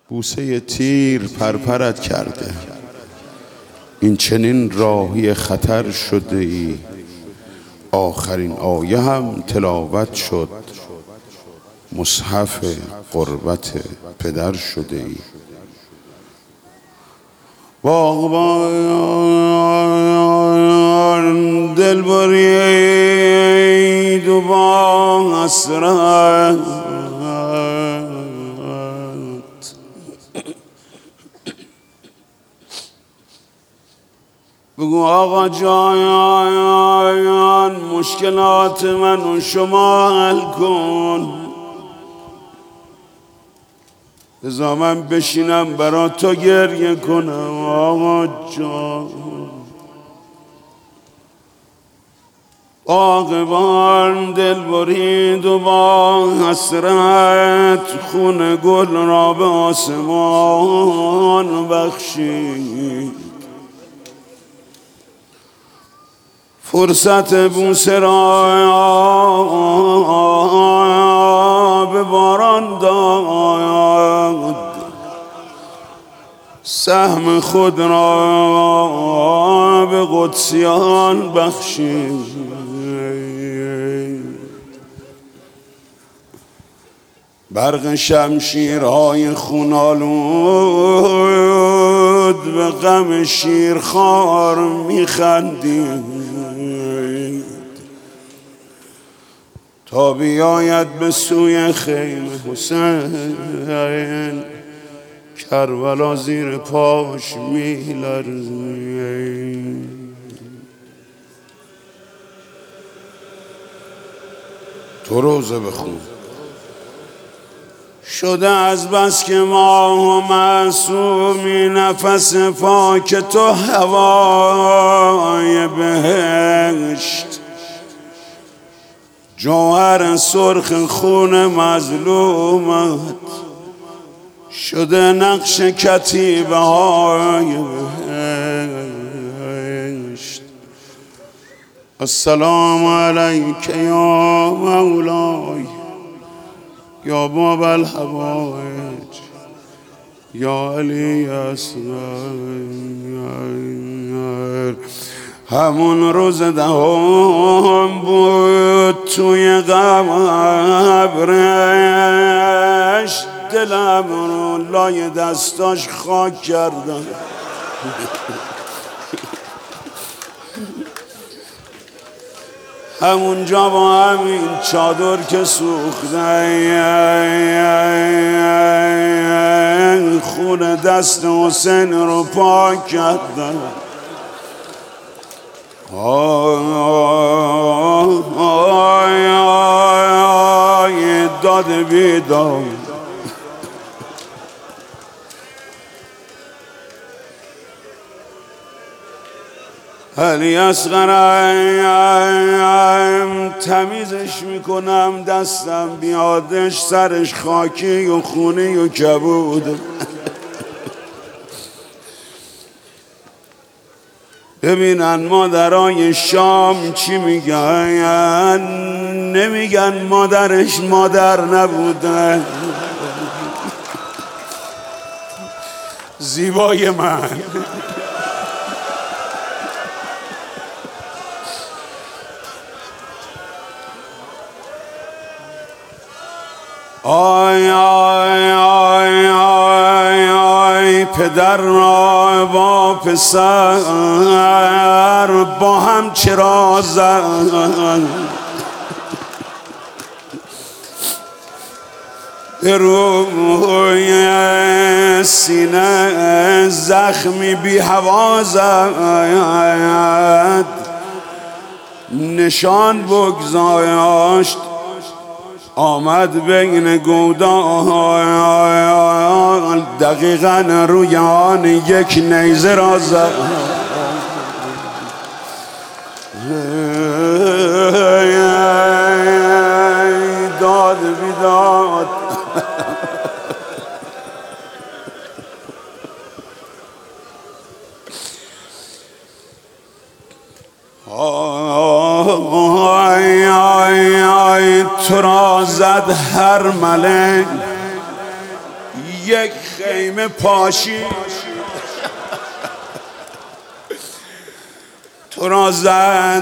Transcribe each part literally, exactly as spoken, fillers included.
بوسه تیر پرپرت کرده، این چنین راهی خطر شده ای. آخرین آیه هم تلاوت شد، مصحف قربت پدر شده ای. باغبان دل برید و با حسرت بگو آقا جان مشکلات من و شما حل کن، بذار من بشینم برا تو گریه کنم. آقا جان باغبان دل برید و با حسرت خون گل را به آسمان بخشید. فرصت بوسه را به باران داد، سهم خود را به قدسیان بخشید. برق شمشیرهای خونالود به غم شیرخوار میخندید تا بیاید به سوی خیمه حسین، کربلا زیر پاش میلرزید. تو روزه بخون. شده از بس که ما معصومی نفس پاک تو هوای بهشت، جوهر سرخ خون مظلومت شده نقش کتیبه های بهشت. السلام علیک یا مولای یا باب الحوائج یا علی اصغر. همون روز دهم بود توی قبرش، دلم رو لای دستاش خاک کردم. همونجا با همین چادر که سوخته خون دست حسین رو پاک کردم. آی آی آی داد بیداد علی اصغرم تمیزش میکنم، دستم بیادش سرش خاکی و خونی و کبود. ببینن مادرای شام چی میگن، نمیگن مادرش مادر نبوده. زیبای من آی آی آی آی آی پدر را با پسر با هم چرا زد، به روی سینه زخمی بی هوا زد، نشان بگذاشت آمد بین گودان، دقیقاً روی آن یک نیزه را زد. داد بیداد آی آی آی تو را زد هر ملک یک خیمه پاشی تو را زد،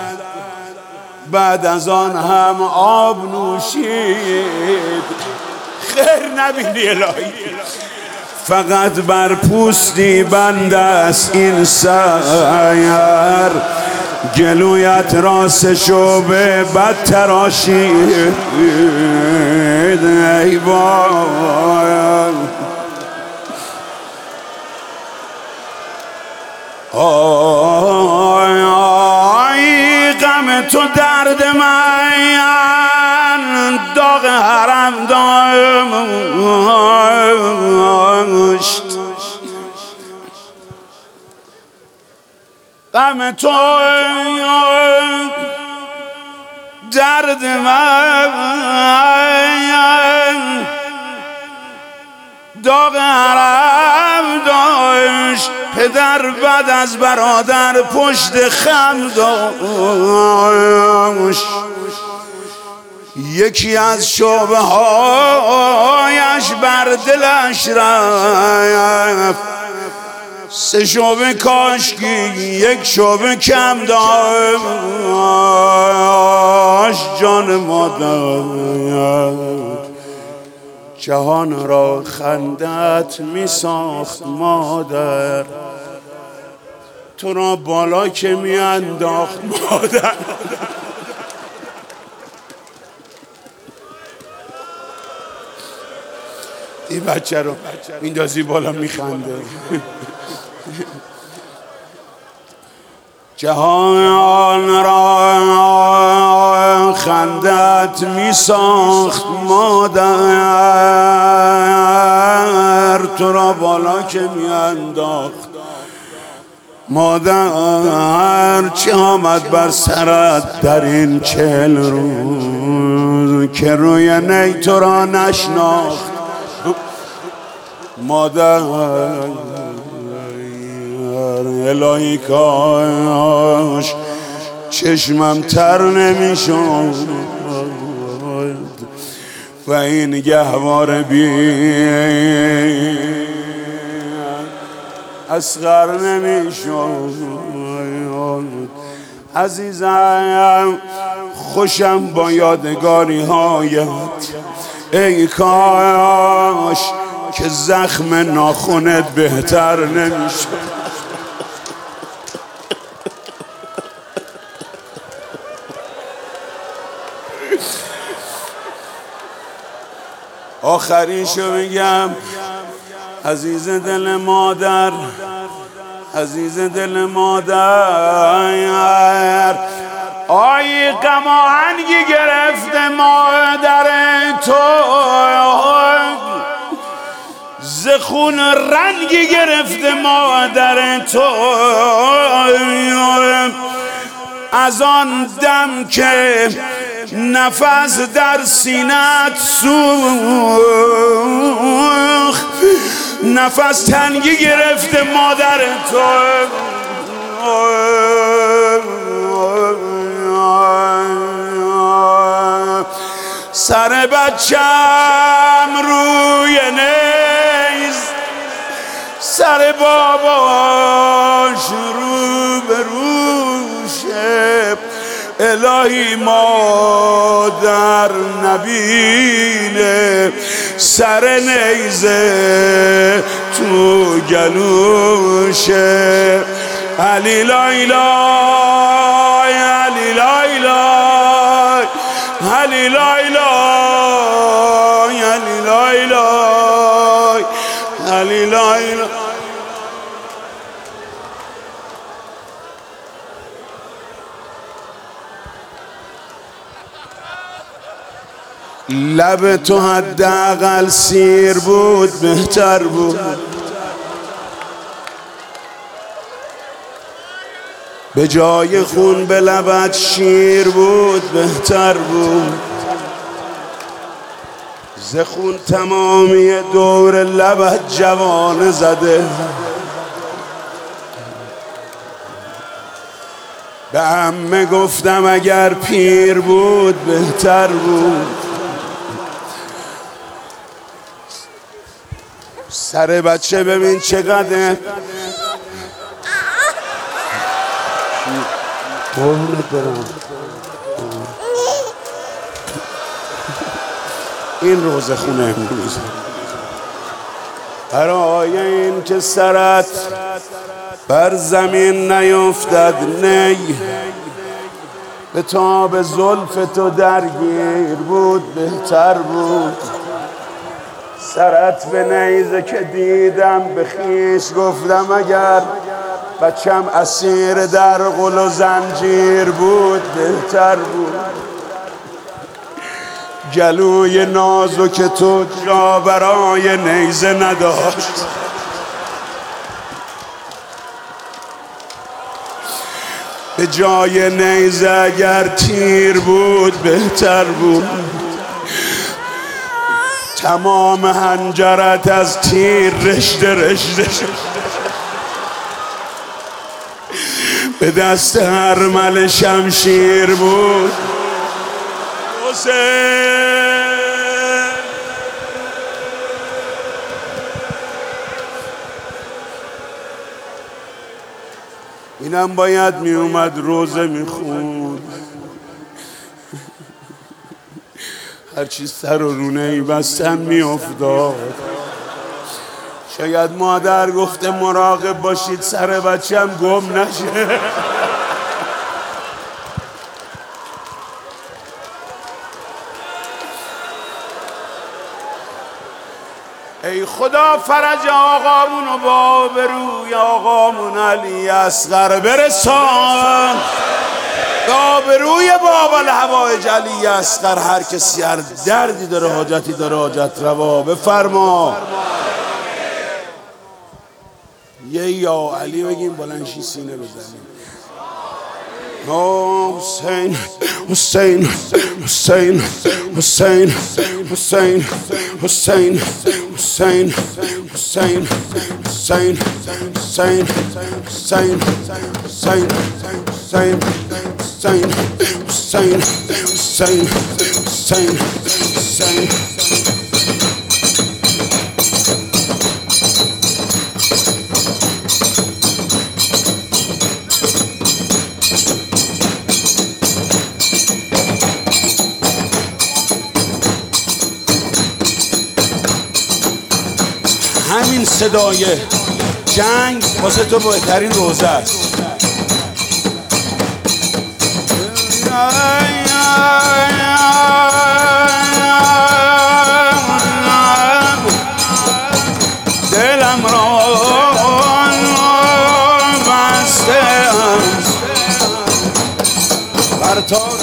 بعد از آن هم آب نوشید. خیر نبینی الهی، فقط بر پوستی بند است این سیر، گلویت راستشو به بد تراشید. ای وای آی آی غم تو درد من داغ حرم داشت. غم تو درد من داغ حرم داشت. پدر بعد از برادر پشت خم داشت. یکی از شعبه هایش بر دلش رفت، سه شعبه کاشکی یک شعبه کم داشت. جان مادر جهان را خندت می ساخت مادر، تو را بالا که می انداخت مادر. این بچه رو میندازی بالا میخنده. جهان را خندت می ساخت مادر، تو را بالا که می انداخت مادر. چه آمد بر سرت در این چهل روز که روی نی تو را نشناخت مادر. الهی کاش چشمم تر نمیشد و این گهواره بی اصغر نمیشد. عزیزم خوشم با یادگاری هایت، ای کاش که زخم ناخونت بهتر نمیشد. آخریشو بگم، عزیز دل مادر، عزیز دل مادر، آی غم آهنگی گرفته مادر تو، ز خون رنگی گرفته مادر تو، از آن دم که نفس در سینت سوخت، نفس تنگی گرفته مادر تو. سر بچم روی نیز، سر باباش رو به روشه. الهی مادر نبینه سر نیزه تو گلوشه. علی لای لای علی لای لای علی لای لای علی لای لای علی لای لای. لب تو حداقل سیر بود بهتر بود، به جای خون به لبت شیر بود بهتر بود. ز خون تمامی دور لبت جوانه زده، به عمه گفتم اگر پیر بود بهتر بود. سر بچه ببین چقدر قربونت برم. این روزه خونه امروز برای این که سرت بر زمین نیفتد نی، به تاب زلف تو درگیر بود بهتر بود. سرت به نیزه که دیدم به خیش گفتم اگر بچم اسیر در غل و زنجیر بود بهتر بود. گلوی نازو که تو جا برای نیزه نداشت، به جای نیزه اگر تیر بود بهتر بود. تمام حنجرت از تیر رشته رشته شد، به دست هرمل شمشیر بود. حسین اینم باید می اومد روزه می خوند، هرچی سر و رونه ای بستن می افتاد. شاید مادر گفته مراقب باشید سر بچم گم نشه. ای خدا فرج آقامون و با بروی آقامون علی اصغر برسان، با بروی بابا الهوایج علی اصغر. هر کسی هر دردی داره حاجتی داره حاجت روا بفرما. یه یا علی بگیم بلندشی سینه بزنیم. حسین حسین حسین حسین حسین حسین حسین حسین حسین حسین حسین حسین حسین حسین حسین حسین حسین حسین. همین صدای جنگ واسه تو بهترین روزه است. دلم را بستم بر تار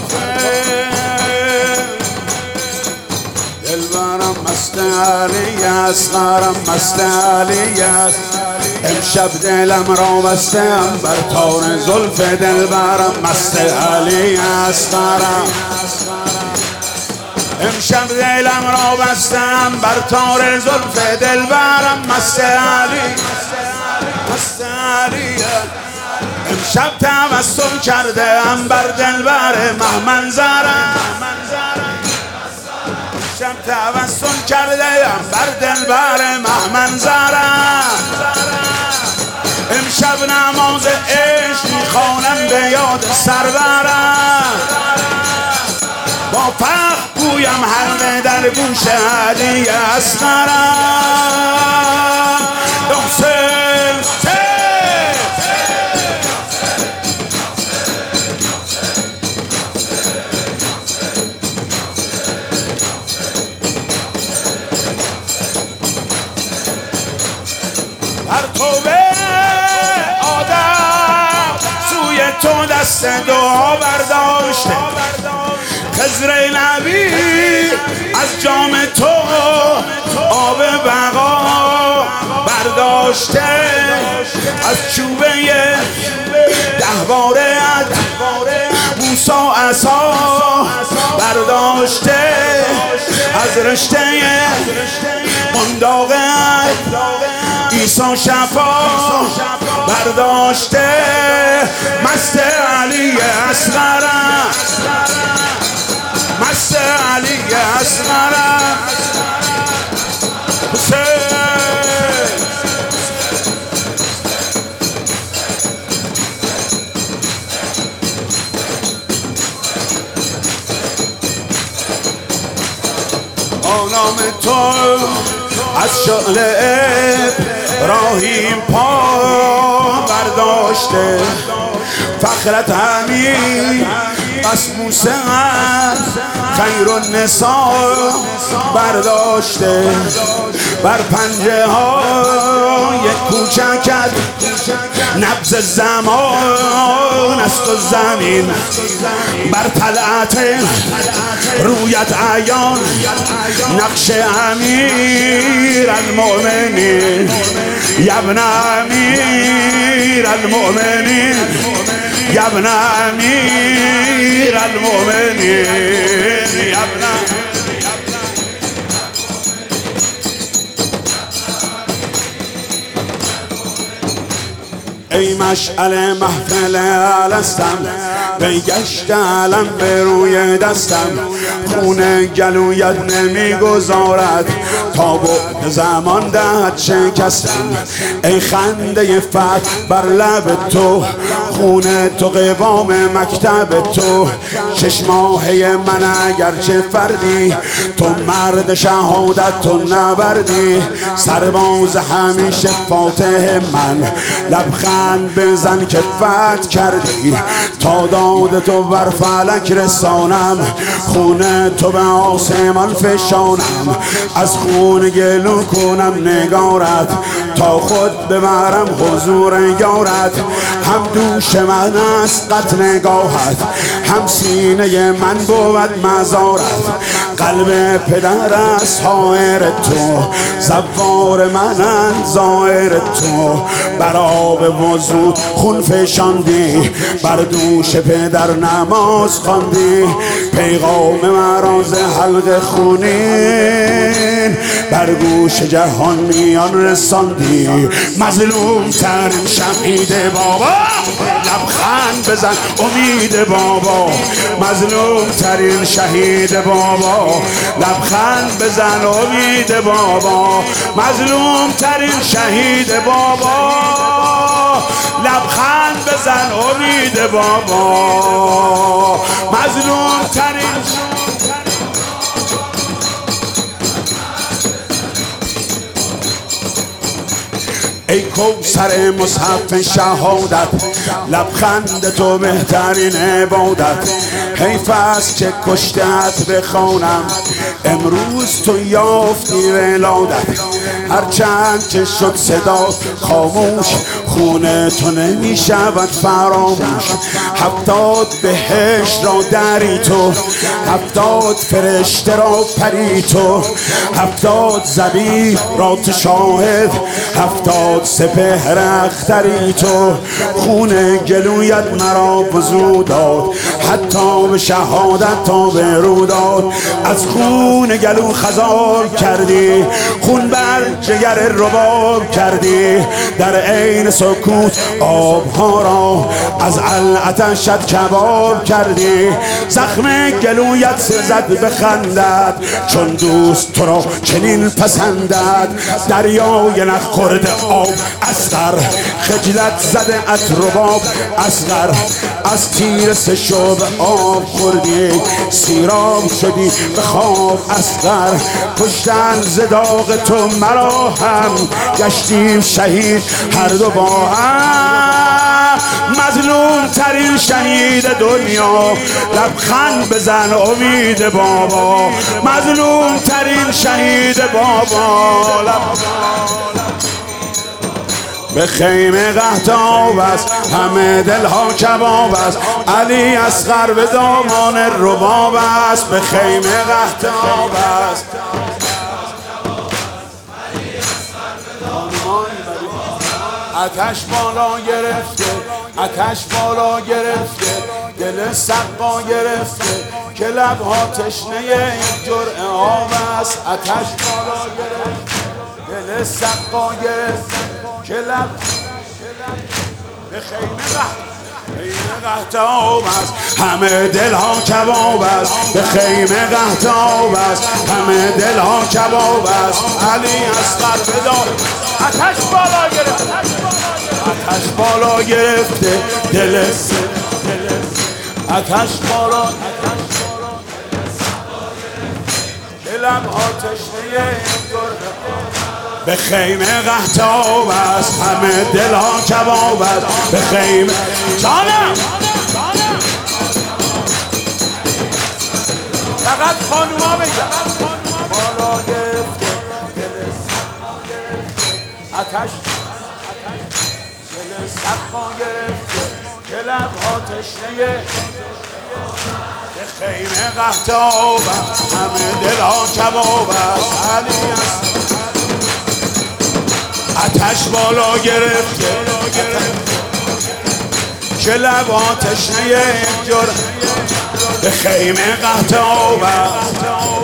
دلبرم مست علی اصغرم مست علی است. امشب دلم را بستم بر تار زلف دلبرم مست علی اصغرم. امشب دلم را بستم بر تار زلف دلبرم مست علی مست علی. امشب تبسم کرده ام بر دلبر مهمنظرم، امشب تبسم کرده ام بر دلبر مهمنظرم. امشب نماز عشق میخوانم به یاد سرورم، با فخر گویم حلقه در گوش علی اصغرم. حسین پرتوه آدم سوی تو دست دعا برداشته، خضر نبی از جام تو آب بقا برداشته، از چوبه دهواره موسی عصا برداشته، از رشته منداق عیسی شفا برداشته. مست علی اصغرم مست علی اصغرم. حسین از شعل ابراهیم پا برداشته، فخرت همین بس موسی خیر النساء برداشته، بر پنجه های کوچکت نبض زمان است و زمین، بر طلعت رویت عیان نقش امیر المؤمنین، یبن امیر المؤمنین، یبن امیر المؤمنین، یبن ای مشعل محفل الستم، بگشت علم به روی دستم، خون گلویت نمیگذارد تا بعد زمان دهد شکستم. ای خنده فتح بر لب تو، خون تو قوام مکتب تو، شش ماهه من اگرچه فردی، تو مرد شهادت تو نبردی، سرباز همیشه فاتح من، لبخند بزن که فتح کردی، تا داد تو بر فلک رسانم، خون تو به آسمان فشانم، از خون گلو کنم نگارت، تا خود ببرم حضور یارت. هم دوش من است قط نگاهت، هم سینه من بود مزارت، قلب پدر است حائر تو، زوار منند زائر تو، بر آب وضو خون فشاندی، بر دوش پدر نماز خواندی، پیغام مراز حلق خونین بر گوش جهان میان رساندی. مظلوم ترین شهید بابا، لبخند بزن امید بابا، مظلوم ترین شهید بابا، لبخند بزن امید بابا، مظلوم ترین شهید بابا، لبخند بزن امید بابا، مظلوم ترین. ای کوثر مصحف شهادت، لبخند تو بهترین عبادت، حیف است که کشتت بخوانم، امروز تو یافتی ولادت، هرچند که شد صدا خاموش، خون تو نمی شود فراموش، هفتاد بهشت را دری تو، هفتاد فرشته را پری تو، هفتاد زبی را تو شاهد، هفتاد سپهر اختری تو، خون گلویت مرا وضو داد، حتی به شهادت تا به رو داد، از خون گلو خزار کردی، خون بر جگر رباب کردی، در عین سکوت آبها را از علعتشت کباب کردی، زخم گلویت سزد بخندد، چون دوست تو را چنین پسندد، دریای نخورد آب اصغر، خجلت زده ات رباب اصغر، از تیر سه شب آب خوردی، سیراب شدی به خواب اصغر، کشتن ز داغ تو مرا هم، گشتیم شهید هر دو با هم، مظلوم ترین شهید دنیا، لبخند بزن امید بابا، مظلوم ترین شهید بابا، به خیمه قحطاب است، همه دلها کباب است، علی اصغر به دامان رباب است، به خیمه قحطاب است، آتش بالا گرفته، آتش بالا گرفته، دل سقا گرفته، که لبها تشنه این جرعه آب است، آتش بالا گرفته، دل سقا گرفته، که لب به خیمه قحطاب است، همه دلها کباب است، به خیمه قحطاب است، همه دلها کباب است، علی اصغر بدار، آتش بالا گرفته، آتش بالا گرفته، دل آتش بالا، دلم آتش نیه به خیمه قحطاب است، همه دل ها کباب است. به خیمه جانم فقط خانوما بگم بالا گرفته آتش دل سقا گرفته که لبها تشنه به خیمه قحطاب است، همه دل ها کباب است. علی است آتش بالا گرفته که لبها تشنه یک جرعه به خیمه قحطاب است.